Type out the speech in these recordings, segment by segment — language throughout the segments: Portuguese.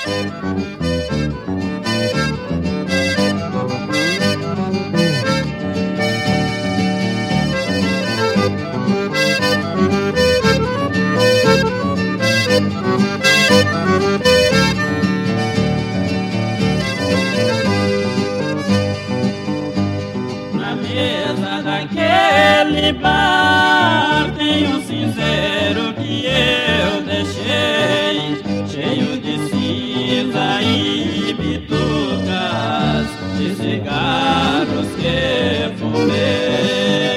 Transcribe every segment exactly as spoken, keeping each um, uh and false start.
Na mesa daquele bar tem um cinzeiro que eu deixei, cheio de cinza e bitucas de cigarros que fumei.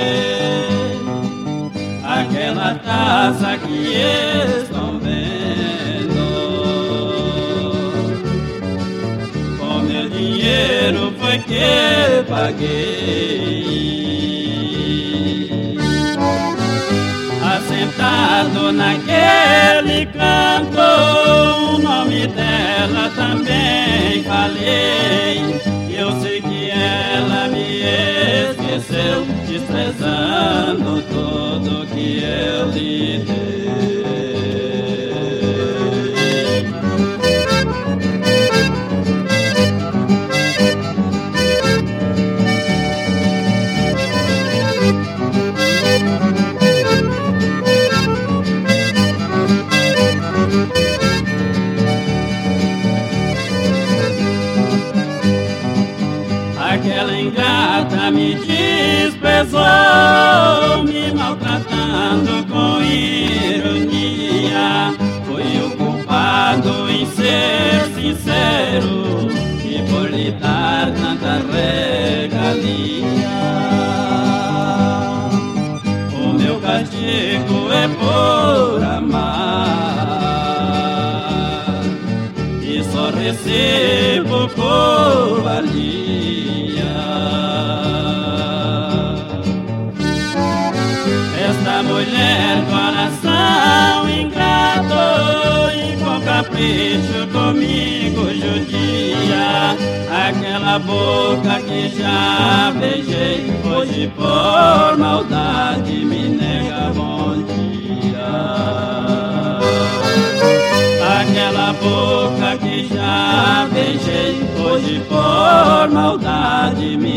Aquela taça que estão vendo, com meu dinheiro foi que paguei. Assentado naquele canto, o nome dela também falei. Eu sei que ela me esqueceu, desprezando tudo que eu lhe dei. Aquela ingrata me desprezou, me maltratando com ironia. Fui o culpado em ser sincero e por lhe dar tanta regalia. O meu castigo é por amar e só recebo covardia. Esta mulher, coração ingrato e com capricho comigo judia. Aquela boca que já beijei, hoje por maldade me nega bom dia. Aquela boca que já beijei, hoje por maldade me